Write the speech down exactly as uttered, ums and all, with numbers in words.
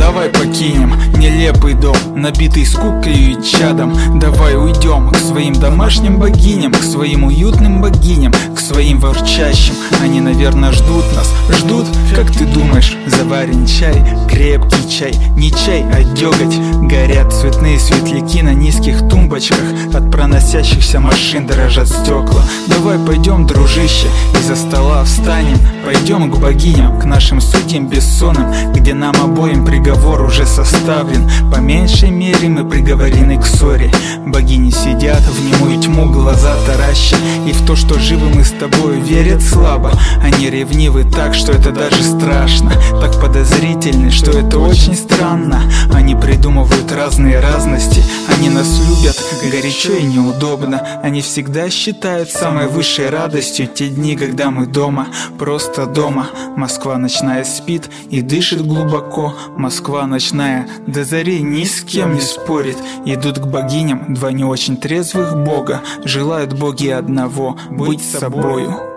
давай покинем нелепый дом, набитый скукой и чадом. Давай уйдем к своим домашним богиням, к своим уютным богиням, к своим ворчащим. Они, наверное, ждут нас, ждут, как ты думаешь, заварен чай, крепкий чай, не чай, а деготь. Горят цветные светляки на низких тумбочках, от проносящихся машин дрожат стекла. Давай пойдем, дружище, из-за стола встанем, пойдем к богиням, к нашим судьям бессонным, где нам обоим приговор уже составлен. По меньшей мере мы приговорены к ссоре. Богини сидят в немую тьму, глаза тараща, и в то, что живы мы с тобой, верят слабо. Они ревнивы так, что это даже страшно, так подозрительны, что это очень странно. Они придумывают разные разности, они нас любят горячо и неудобно. Они всегда считают самой высшей радостью те дни, когда мы дома, просто дома. Москва ночная спит и дышит глубоко. Москва ночная до зари ни с кем не спорит. Идут к богиням два не очень трезвых бога, желают боги одного — быть собою.